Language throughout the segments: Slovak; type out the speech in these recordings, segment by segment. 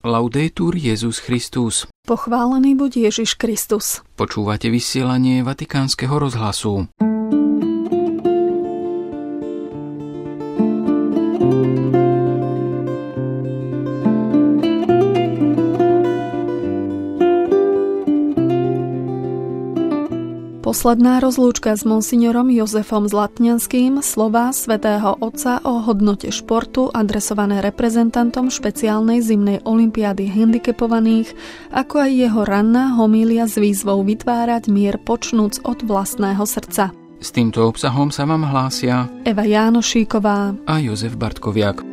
Laudetur Jesus Christus. Pochválený buď Ježiš Kristus. Počúvate vysielanie Vatikánskeho rozhlasu. Posledná rozlúčka s monsignorom Jozefom Zlatňanským, slová svätého Otca o hodnote športu adresované reprezentantom špeciálnej zimnej olympiády handicapovaných, ako aj jeho ranná homília s výzvou vytvárať mier počnúc od vlastného srdca. S týmto obsahom sa vám hlásia Eva Jánošíková a Jozef Bartkoviak.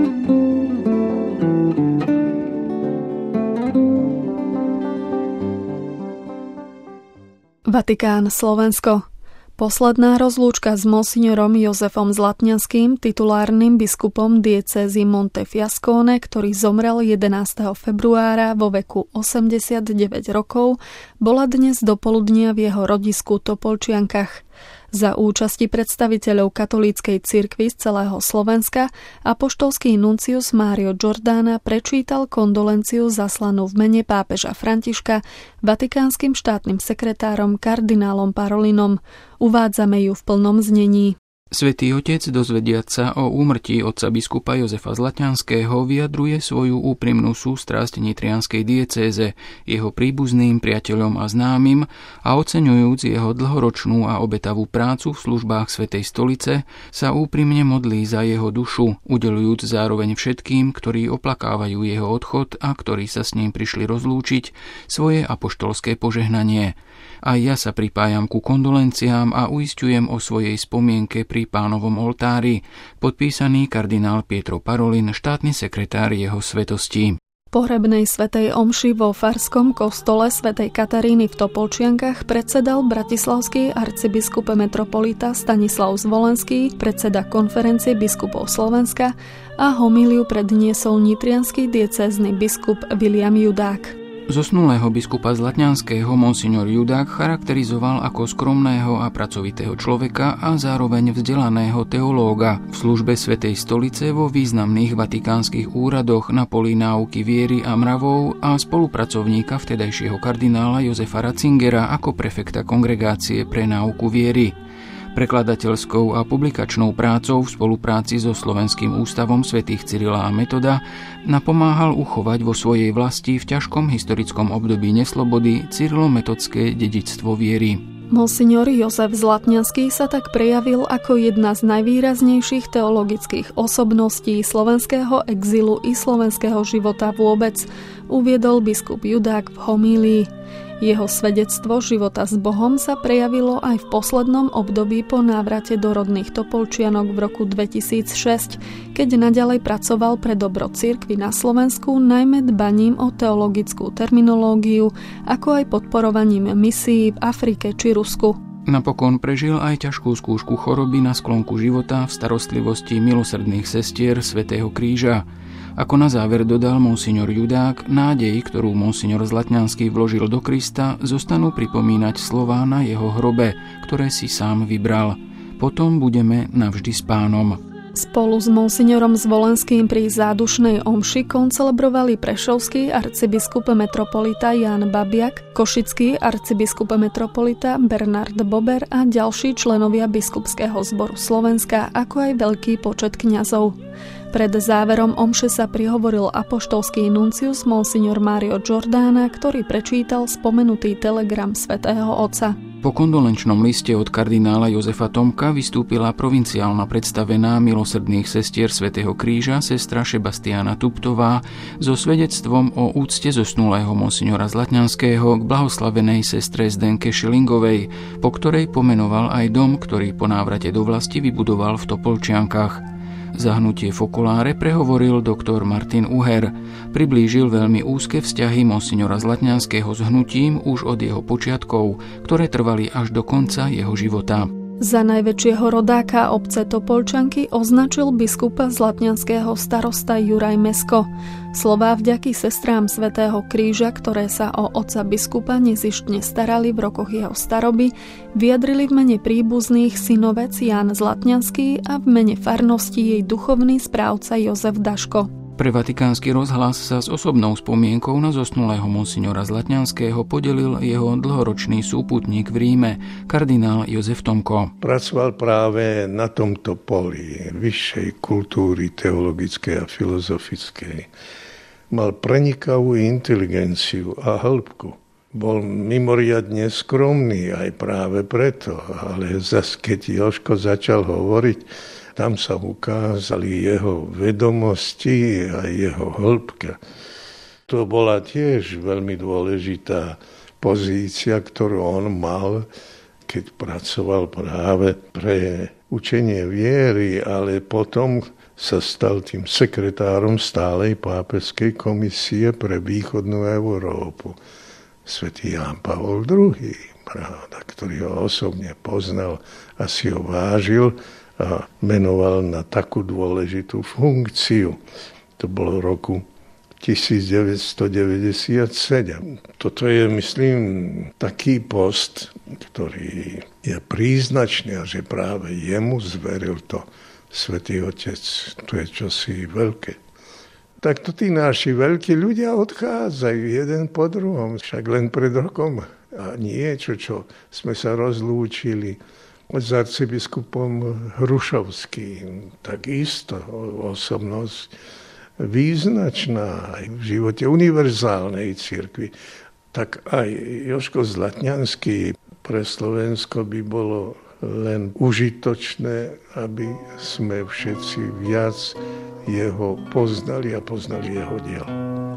Vatikán, Slovensko. Posledná rozlúčka s monsignorom Jozefom Zlatňanským, titulárnym biskupom diecézy Montefiascone, ktorý zomrel 11. februára vo veku 89 rokov, bola dnes dopoludnia v jeho rodisku Topolčiankach. Za účasti predstaviteľov katolíckej cirkvi z celého Slovenska apoštolský nuncius Mário Giordana prečítal kondolenciu zaslanú v mene pápeža Františka vatikánskym štátnym sekretárom kardinálom Parolinom. Uvádzame ju v plnom znení. Svätý Otec, dozvediac sa o úmrtí otca biskupa Jozefa Zlatňanského, vyjadruje svoju úprimnú sústrasť nitrianskej diecéze, jeho príbuzným, priateľom a známym a oceňujúc jeho dlhoročnú a obetavú prácu v službách Svätej stolice, sa úprimne modlí za jeho dušu, udeľujúc zároveň všetkým, ktorí oplakávajú jeho odchod a ktorí sa s ním prišli rozlúčiť, svoje apoštolské požehnanie. A ja sa pripájam ku kondolenciám a uisťujem o svojej spomienke pri Pánovom oltári. Podpísaný kardinál Pietro Parolin, štátny sekretár jeho svetosti. Pohrebnej svätej omši vo farskom kostole svätej Kataríny v Topolčiankach predsedal bratislavský arcibiskup metropolita Stanislav Zvolenský, predseda konferencie biskupov Slovenska, a homíliu predniesol nitriansky diecézny biskup William Judák. Zosnulého biskupa Zlatňanského monsignor Judák charakterizoval ako skromného a pracovitého človeka a zároveň vzdelaného teológa v službe Svätej stolice vo významných vatikánskych úradoch na poli náuky viery a mravov a spolupracovníka vtedajšieho kardinála Jozefa Ratzingera ako prefekta kongregácie pre náuku viery. Prekladateľskou a publikačnou prácou v spolupráci so Slovenským ústavom svätých Cyrila a Metoda napomáhal uchovať vo svojej vlasti v ťažkom historickom období neslobody cyrilometodské dedičstvo viery. Monsignor Jozef Zlatňanský sa tak prejavil ako jedna z najvýraznejších teologických osobností slovenského exilu i slovenského života vôbec, uviedol biskup Judák v homílii. Jeho svedectvo života s Bohom sa prejavilo aj v poslednom období po návrate do rodných Topolčianok v roku 2006, keď naďalej pracoval pre dobro cirkvi na Slovensku, najmä dbaním o teologickú terminológiu, ako aj podporovaním misií v Afrike či Rusku. Napokon prežil aj ťažkú skúšku choroby na sklonku života v starostlivosti milosrdných sestier Svätého kríža. Ako na záver dodal monsignor Judák, nádej, ktorú monsignor Zlatňanský vložil do Krista, zostanú pripomínať slová na jeho hrobe, ktoré si sám vybral. Potom budeme navždy s Pánom. Spolu s monsignorom Zvolenským pri zádušnej omši koncelebrovali prešovský arcibiskup metropolita Ján Babiak, košický arcibiskup metropolita Bernard Bober a ďalší členovia biskupského zboru Slovenska, ako aj veľký počet kňazov. Pred záverom omše sa prihovoril apoštolský nuncius monsignor Mário Giordana, ktorý prečítal spomenutý telegram svätého Otca. Po kondolenčnom liste od kardinála Jozefa Tomka vystúpila provinciálna predstavená milosrdných sestier Svätého kríža sestra Šebastiána Tuptová so svedectvom o úcte zosnulého monsignora Zlatňanského k blahoslavenej sestre Zdenke Šilingovej, po ktorej pomenoval aj dom, ktorý po návrate do vlasti vybudoval v Topolčiankach. Za hnutie Fokuláre prehovoril doktor Martin Uher. Priblížil veľmi úzke vzťahy monsignora Zlatňanského s hnutím už od jeho počiatkov, ktoré trvali až do konca jeho života. Za najväčšieho rodáka obce Topolčanky označil biskupa Zlatňanského starosta Juraj Mesko. Slová vďaky sestrám Svätého kríža, ktoré sa o otca biskupa nezištne starali v rokoch jeho staroby, vyjadrili v mene príbuzných synovec Ján Zlatňanský a v mene farnosti jej duchovný správca Jozef Daško. Pre Vatikánsky rozhlas sa s osobnou spomienkou na zosnulého monsignora Zlatňanského podelil jeho dlhoročný súputník v Ríme, kardinál Jozef Tomko. Pracoval práve na tomto poli vyššej kultúry teologickej a filozofickej. Mal prenikavú inteligenciu a hĺbku. Bol mimoriadne skromný aj práve preto, ale zas keď Jožko začal hovoriť, tam sa ukázali jeho vedomosti a jeho hĺbka. To bola tiež veľmi dôležitá pozícia, ktorú on mal, keď pracoval práve pre učenie viery, ale potom sa stal tým sekretárom stálej pápežskej komisie pre východnú Európu. Svätý Ján Pavol II, pravda, ktorý ho osobne poznal a si ho vážil a menoval na takú dôležitú funkciu. To bolo v roku 1997. Toto je, myslím, taký post, ktorý je príznačný a že práve jemu zveril to Svätý Otec. To je čosi veľké. Takto tí naši veľkí ľudia odchádzajú jeden po druhom, však len pred rokom. A niečo, čo sme sa rozlúčili s arcibiskupom Hrušovským, takisto osobnosť význačná aj v živote univerzálnej cirkvi. Tak aj Jožko Zlatňanský pre Slovensko by bolo len užitočné, aby sme všetci viac jeho poznali a poznali jeho dielo.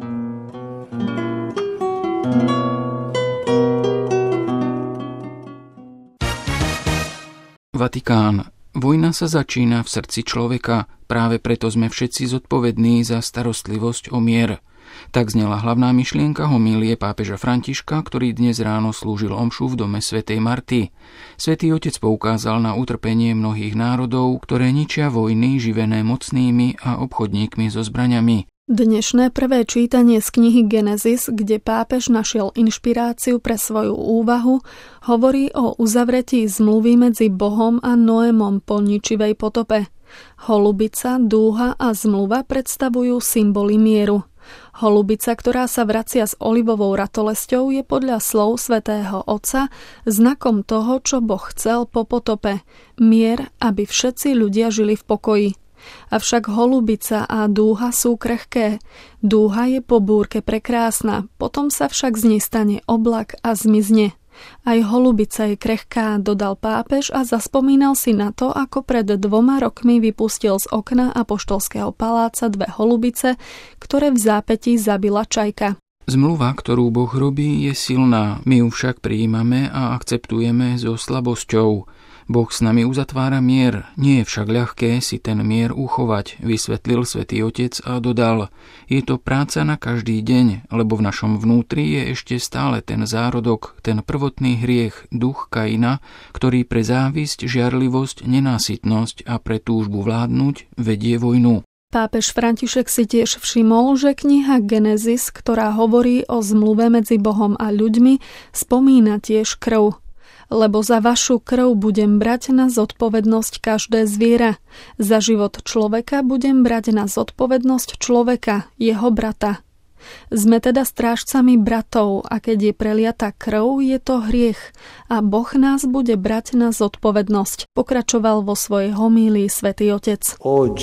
Vatikán. Vojna sa začína v srdci človeka, práve preto sme všetci zodpovední za starostlivosť o mier. Tak znela hlavná myšlienka homílie pápeža Františka, ktorý dnes ráno slúžil omšu v dome svätej Marty. Svätý Otec poukázal na utrpenie mnohých národov, ktoré ničia vojny živené mocnými a obchodníkmi so zbraňami. Dnešné prvé čítanie z knihy Genesis, kde pápež našiel inšpiráciu pre svoju úvahu, hovorí o uzavretí zmluvy medzi Bohom a Noémom po ničivej potope. Holubica, dúha a zmluva predstavujú symboly mieru. Holubica, ktorá sa vracia s olivovou ratolesťou, je podľa slov svätého Otca znakom toho, čo Boh chcel po potope. Mier, aby všetci ľudia žili v pokoji. Avšak holubica a dúha sú krehké. Dúha je po búrke prekrásna, potom sa však z nej stane oblak a zmizne. Aj holubica je krehká, dodal pápež a zaspomínal si na to, ako pred 2 rokmi vypustil z okna apoštolského paláca 2 holubice, ktoré v zápätí zabila čajka. Zmluva, ktorú Boh robí, je silná, my ju však prijímame a akceptujeme so slabosťou. Boh s nami uzatvára mier, nie je však ľahké si ten mier uchovať, vysvetlil Svätý Otec a dodal: je to práca na každý deň, lebo v našom vnútri je ešte stále ten zárodok, ten prvotný hriech, duch Kaina, ktorý pre závisť, žiarlivosť, nenásytnosť a pre túžbu vládnuť vedie vojnu. Pápež František si tiež všimol, že kniha Genesis, ktorá hovorí o zmluve medzi Bohom a ľuďmi, spomína tiež krv. Lebo za vašu krv budem brať na zodpovednosť každé zviera. Za život človeka budem brať na zodpovednosť človeka, jeho brata. Sme teda strážcami bratov a keď je preliata krv, je to hriech a Boh nás bude brať na zodpovednosť, pokračoval vo svojej homílii Svätý Otec.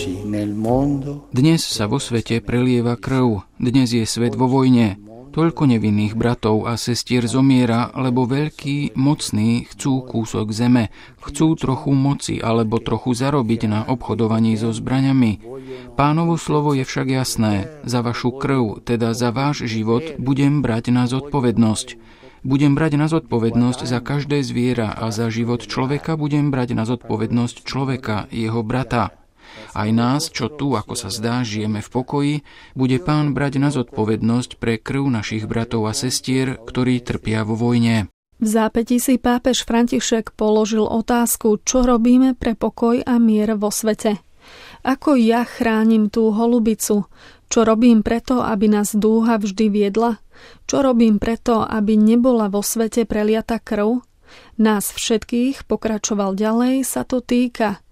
Dnes sa vo svete prelieva krv, dnes je svet vo vojne. Toľko nevinných bratov a sestier zomiera, lebo veľkí, mocní chcú kúsok zeme, chcú trochu moci alebo trochu zarobiť na obchodovaní so zbraňami. Pánovo slovo je však jasné, za vašu krv, teda za váš život, budem brať na zodpovednosť. Budem brať na zodpovednosť za každé zviera a za život človeka budem brať na zodpovednosť človeka, jeho brata. Aj nás, čo tu, ako sa zdá, žijeme v pokoji, bude Pán brať na zodpovednosť pre krv našich bratov a sestier, ktorí trpia vo vojne. V zápätí si pápež František položil otázku, čo robíme pre pokoj a mier vo svete. Ako ja chránim tú holubicu? Čo robím preto, aby nás dúha vždy viedla? Čo robím preto, aby nebola vo svete preliata krv? Nás všetkých, pokračoval ďalej, sa to týka.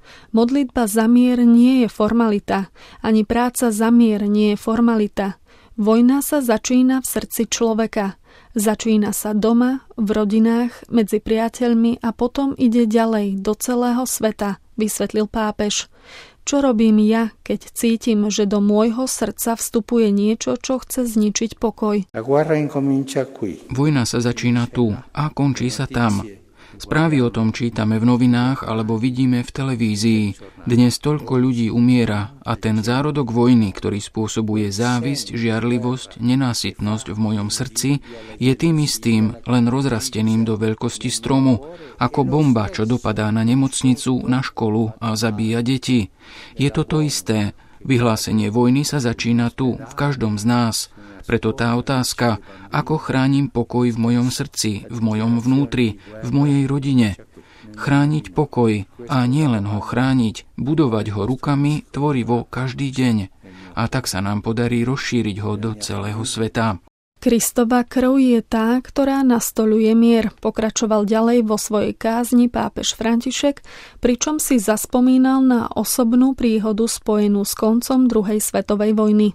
Modlitba za mier nie je formalita, ani práca za mier nie je formalita. Vojna sa začína v srdci človeka. Začína sa doma, v rodinách, medzi priateľmi a potom ide ďalej do celého sveta, vysvetlil pápež. Čo robím ja, keď cítim, že do môjho srdca vstupuje niečo, čo chce zničiť pokoj? Vojna sa začína tu a končí sa tam. Správy o tom čítame v novinách alebo vidíme v televízii. Dnes toľko ľudí umiera a ten zárodok vojny, ktorý spôsobuje závisť, žiarlivosť, nenásytnosť v mojom srdci, je tým istým, len rozrasteným do veľkosti stromu, ako bomba, čo dopadá na nemocnicu, na školu a zabíja deti. Je to to isté. Vyhlásenie vojny sa začína tu, v každom z nás. Preto tá otázka, ako chránim pokoj v mojom srdci, v mojom vnútri, v mojej rodine. Chrániť pokoj a nie len ho chrániť, budovať ho rukami tvorivo každý deň. A tak sa nám podarí rozšíriť ho do celého sveta. Kristova krv je tá, ktorá nastoľuje mier, pokračoval ďalej vo svojej kázni pápež František, pričom si zaspomínal na osobnú príhodu spojenú s koncom druhej svetovej vojny.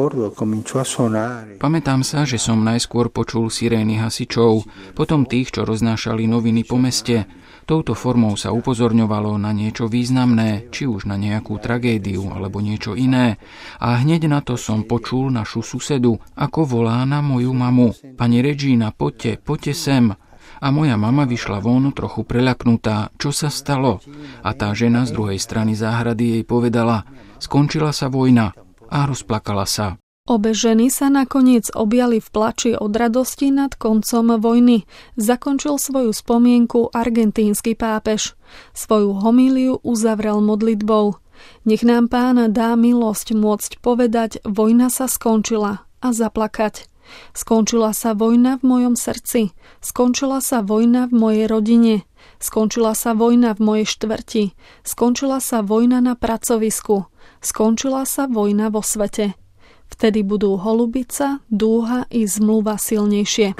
Pamätám sa, že som najskôr počul sirény hasičov, potom tých, čo roznášali noviny po meste. Touto formou sa upozorňovalo na niečo významné, či už na nejakú tragédiu alebo niečo iné. A hneď na to som počul našu susedu, ako volá na moju mamu. Pani Regina, poďte sem. A moja mama vyšla von trochu preľaknutá, čo sa stalo. A tá žena z druhej strany záhrady jej povedala, skončila sa vojna, a rozplakala sa. Obe ženy sa nakoniec objali v plači od radosti nad koncom vojny. Zakončil svoju spomienku argentínsky pápež. Svoju homíliu uzavrel modlitbou. Nech nám Pán dá milosť môcť povedať, vojna sa skončila a zaplakať. Skončila sa vojna v mojom srdci. Skončila sa vojna v mojej rodine. Skončila sa vojna v mojej štvrti. Skončila sa vojna na pracovisku. Skončila sa vojna vo svete. Vtedy budú holubica, dúha i zmluva silnejšie.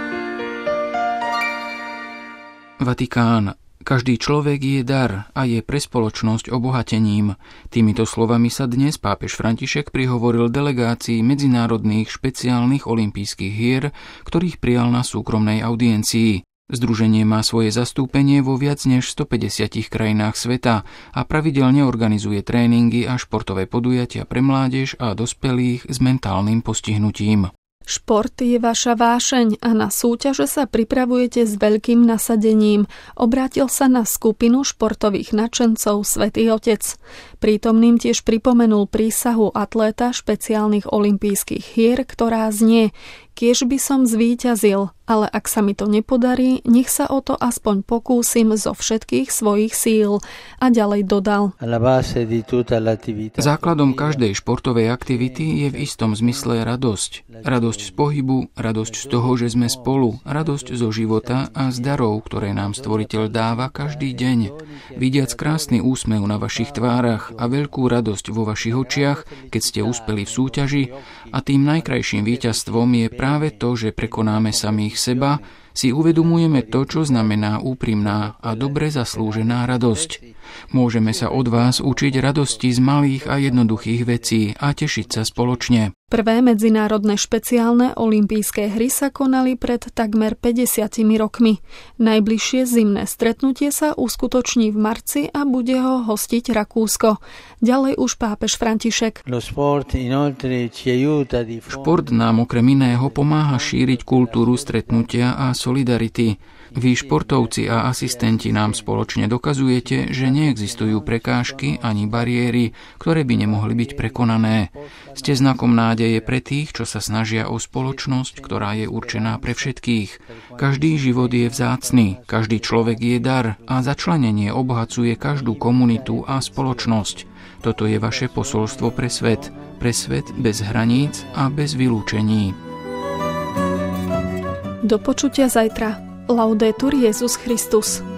Vatikán. Každý človek je dar a je pre spoločnosť obohatením. Týmito slovami sa dnes pápež František prihovoril delegácii medzinárodných špeciálnych olympijských hier, ktorých prijal na súkromnej audiencii. Združenie má svoje zastúpenie vo viac než 150 krajinách sveta a pravidelne organizuje tréningy a športové podujatia pre mládež a dospelých s mentálnym postihnutím. Šport je vaša vášeň a na súťaže sa pripravujete s veľkým nasadením. Obrátil sa na skupinu športových nadšencov Svätý Otec. Prítomným tiež pripomenul prísahu atléta špeciálnych olympijských hier, ktorá znie: Kiež by som zvíťazil, ale ak sa mi to nepodarí, nech sa o to aspoň pokúsim zo všetkých svojich síl. A ďalej dodal: Základom každej športovej aktivity je v istom zmysle radosť. Radosť z pohybu, radosť z toho, že sme spolu, radosť zo života a z darov, ktoré nám Stvoriteľ dáva každý deň. Vidiac krásny úsmev na vašich tvárach a veľkú radosť vo vašich očiach, keď ste uspeli v súťaži, a tým najkrajším víťazstvom je práve to, že prekonáme samých seba, si uvedomujeme to, čo znamená úprimná a dobre zaslúžená radosť. Môžeme sa od vás učiť radosti z malých a jednoduchých vecí a tešiť sa spoločne. Prvé medzinárodné špeciálne olympijské hry sa konali pred takmer 50 rokmi. Najbližšie zimné stretnutie sa uskutoční v marci a bude ho hostiť Rakúsko. Ďalej už pápež František. Šport nám okrem iného pomáha šíriť kultúru stretnutia a solidarity. Vy, športovci a asistenti, nám spoločne dokazujete, že neexistujú prekážky ani bariéry, ktoré by nemohli byť prekonané. Ste znakom nádeje pre tých, čo sa snažia o spoločnosť, ktorá je určená pre všetkých. Každý život je vzácny, každý človek je dar a začlenenie obohacuje každú komunitu a spoločnosť. Toto je vaše posolstvo pre svet bez hraníc a bez vylúčení. Do počutia zajtra. Laudetur Jesus Christus.